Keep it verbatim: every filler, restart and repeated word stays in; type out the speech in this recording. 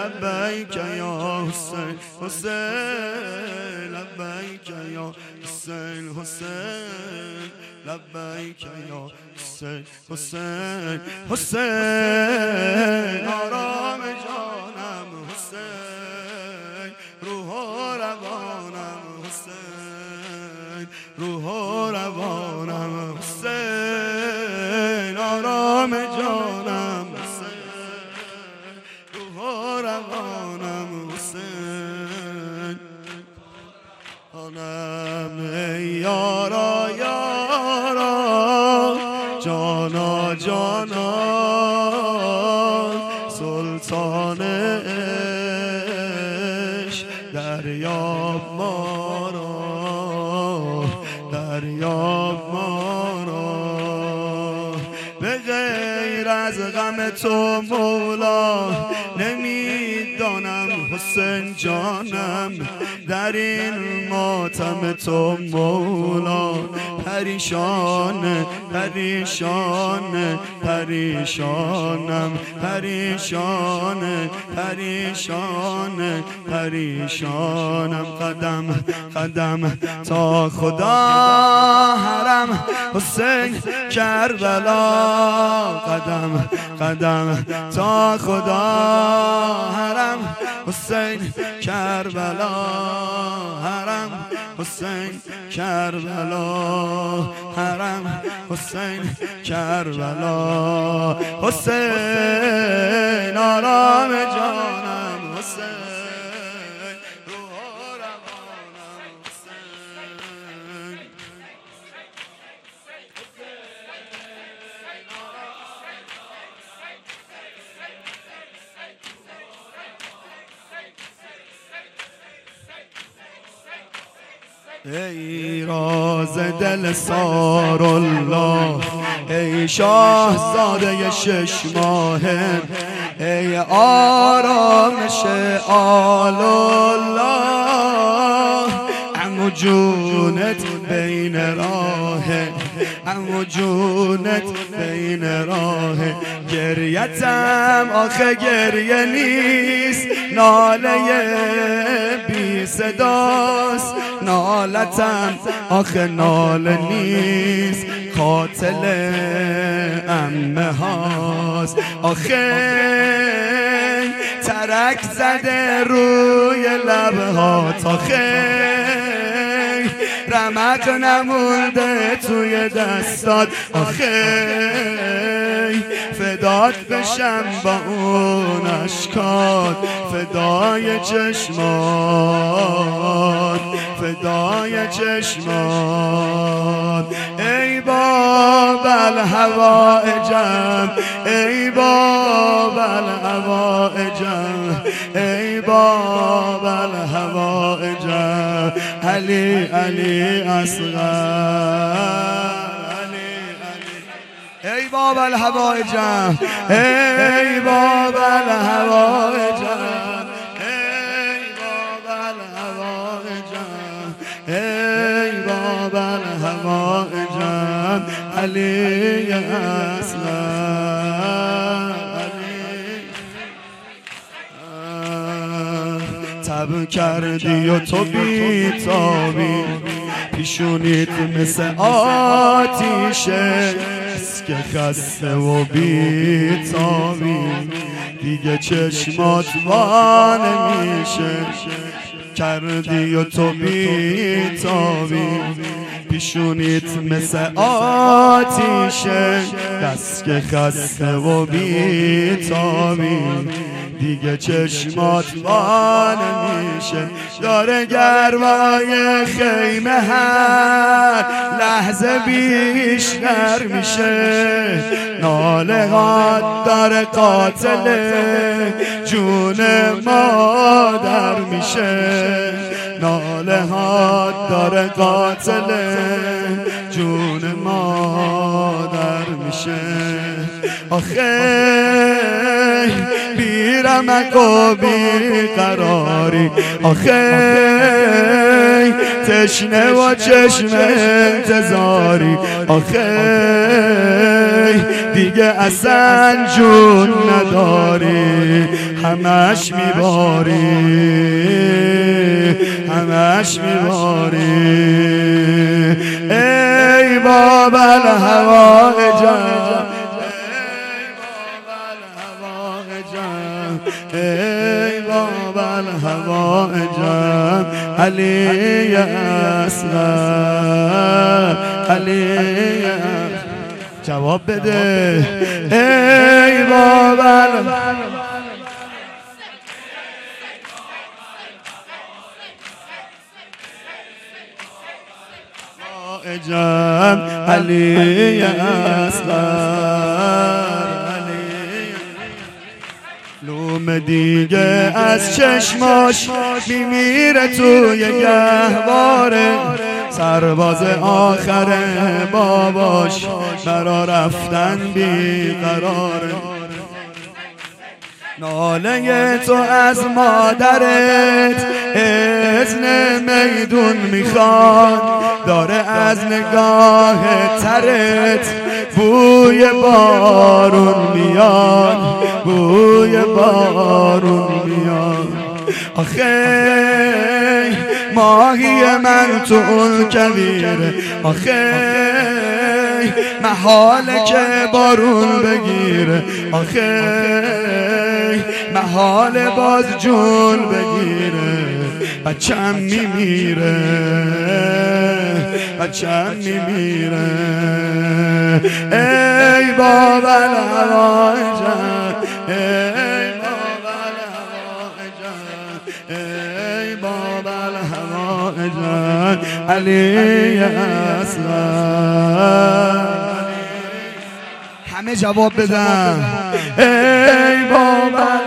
لبیک یا حسین حسین لبیک یا حسین حسین لبیک یا حسین حسین حسین آرام جانم حسین روح و روانم حسین روح و روانم حسین آرام جانم حسین روح و روانم حسین آنم ای یارا یارا جانا جانا سلطان عشق دریاب ما را دریاب ما را به غیر از غم تو مولا نمیدانم حسین جانم در این ماتم تو مولا پریشان پریشان پریشانم پریشان پریشان پریشانم قدم قدم تا خدا حرم حسین کربلا قدم قدم تا خدا حرم حسین کربلا حرم حسین کربلا حرم حسین کربلا حسین آرام جانم حسین روح و روانم حسین ای راز دل سار الله ای شاهزاده شش ماهه ای آرامش آل الله عمو جونت بین راهه عمو جونت بین راهه گریتم آخه گریه نیست ناله بی صداست نالتم آخه ناله نیست قاتل عمه هاست آخه ترک زده روی لبهات آخه رمق نمونده توی دستات آخه فدات بشم با اون اشکات فدای چشمات فدای چشمات ای باب الحوائجم ای باب الحوائجم ای باب الحوائجم علی علی اصغر ای باب الحوائجم ای باب الحوائجم ای باب الحوائجم ای باب الحوائجم علی اصغر تب کردی و تو بیتابی پیشونیت مثل آتیشه که خسته و بیتابی دیگه چشمات وان میشه کردی و تو بیتابی پیشونیت مثل آتیشه دست که خسته و بیتابی دیگه چشمات وان میشه داره گرمای خیمه هر لحظه بیشتر میشه ناله هات داره قاتل جون مادر میشه ناله هات داره قاتل جون مادر میشه آخه بیرمک و بیقراری آخه تشنه و چشم انتظاری آخه دیگه اصلا جون نداری همش میباری همش میباری ای باب الهوائج ای باب الهوائج علی اصغر علی جواب بده ای باب الهوائج علی اصغر لوم دیگه از چشماش میمیره توی گهواره سرباز آخره باباش برا رفتن بیقراره ناله تو از مادرت اذن میدون میخواد داره از نگاه ترت بوی بارون میاد بوی بارون میاد آخه ماهی من تو اون کویره آخه محاله که بارون بگیره آخه محاله باز جون بگیره بچم میمیره بچم میمیره ای باب الهوائج ای باب الهوائج ای باب الهوائج علی اصغر همه جواب بدن ای باب